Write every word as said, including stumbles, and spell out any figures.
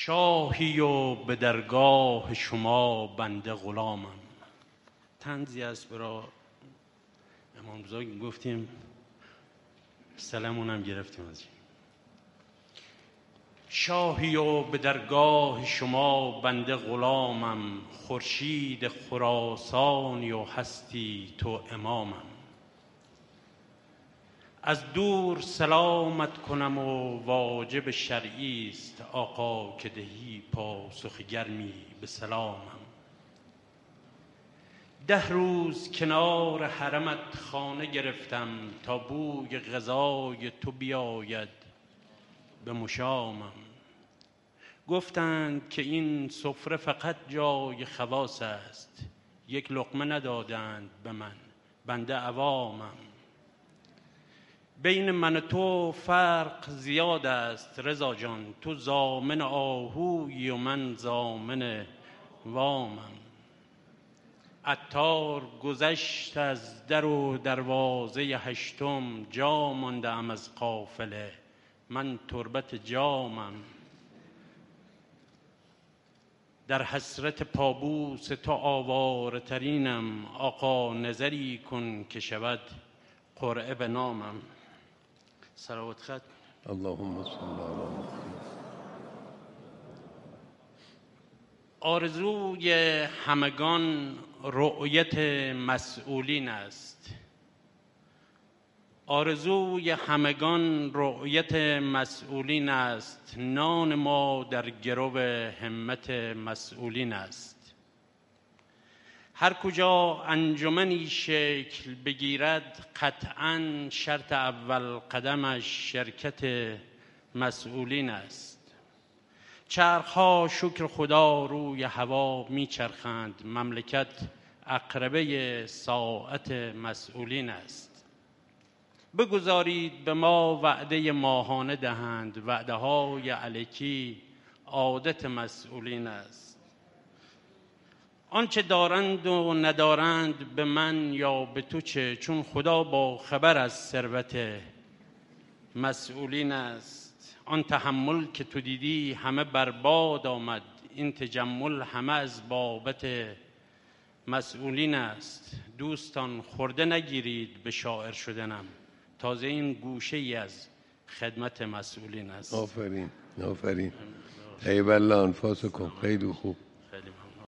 شاهی و به درگاه شما بنده غلامم. طنزی است برای امام بزرگ، گفتیم سلامون هم گرفتیم از این. شاهی و به درگاه شما بنده غلامم، خورشید خراسانی و هستی تو امامم. از دور سلامت کنم و واجب شرعی است، آقا که دهی پاسخ گرمی به سلامم. ده روز کنار حرمت خانه گرفتم، تا بوی غذای تو بیاید به مشامم. گفتند که این سفره فقط جای خواص است، یک لقمه ندادند به من، بنده عوامم. بین من و تو فرق زیاد است رضا جان، تو ضامن آهویی و من ضامن وامم. عطار گذشت از در و دروازه هشتم، جا مانده ام از قافله من تربت جامم. در حسرت پابوس تو آواره ترینم، آقا نظری کن که شود قرعه به نامم. صلوات خط. اللهم صل علی محمد. آرزوی همگان رؤیت مسئولین است. آرزوی همگان رؤیت مسئولین است، نان ما در گرو همت مسئولین است. هر کجا انجمنی شکل بگیرد، قطعاً شرط اول قدمش شرکت مسئولین است. چرخها شکر خدا روی هوا میچرخند، مملکت عقربه ساعت مسئولین است. بگذارید به ما وعده ماهانه دهند، وعده های الکی عادت مسئولین است. آنچه دارند و ندارند به من یا به تو چه، چون خدا با خبر از ثروت مسئولین است. آن تحمل که تو دیدی همه برباد آمد، این تجمل همه از بابت مسئولین است. دوستان خورده نگیرید به شاعر شدنم، تازه این گوشه ای از خدمت مسئولین است. آفرین آفرین. طیب الله انفاسکم. خیلی خوب.